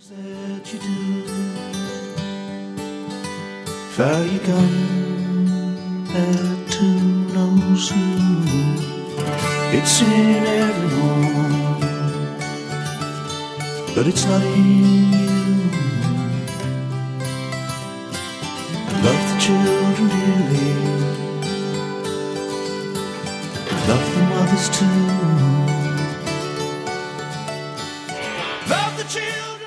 said you do. Far you gone back to knows who. It's in everyone, but it's not in you. Love the children dearly, love the mothers too. Love the children.